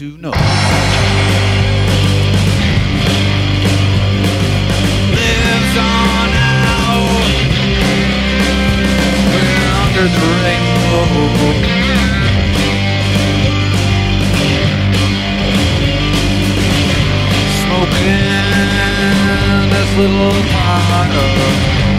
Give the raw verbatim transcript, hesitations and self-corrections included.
to know. Lives on out under the rainbow. Smoking this little pot of